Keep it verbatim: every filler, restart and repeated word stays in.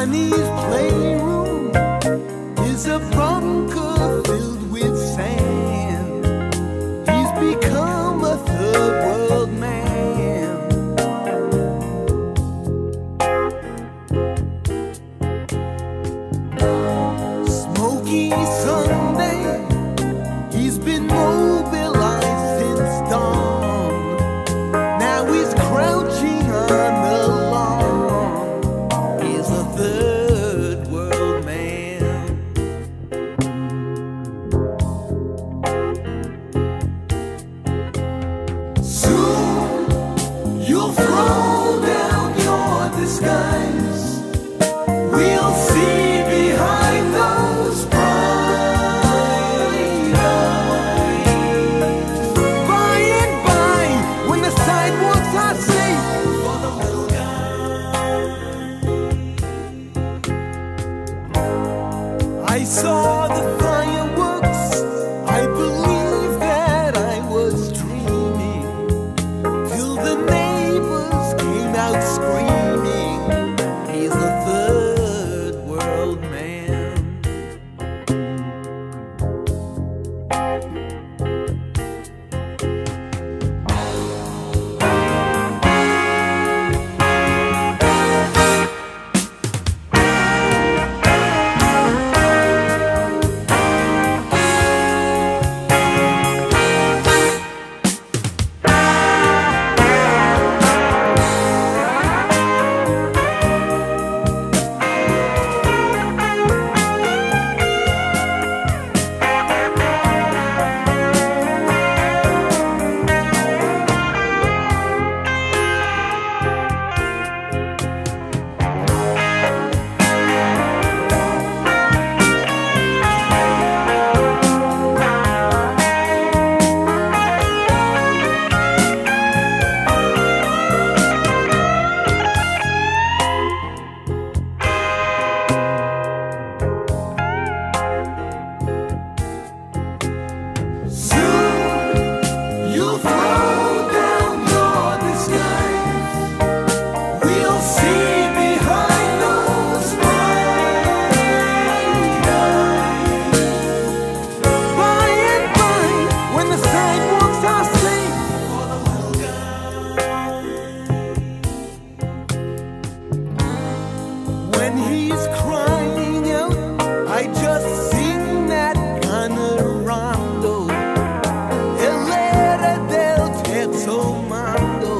Johnny's playroom is a bunker filled with sand. He's become a third world man. Smoky Sunday, he's been mobilized since dawn. Now he's crouching on the lawn. He's a third world man. Soon you'll throw down your disguise. We'll see behind those bright eyes. By and by, when the sidewalks are safe for the little guy. I saw the fireworks. I believed that I was dreaming, till the neighbors came out screaming. He's a third world man. Soon you'll throw down your disguise. We'll see behind those bright eyes. By and by, when the sidewalks are safe for the little guy. When he's crying out, I just sing that kind of rondo. El era del terzo mondo.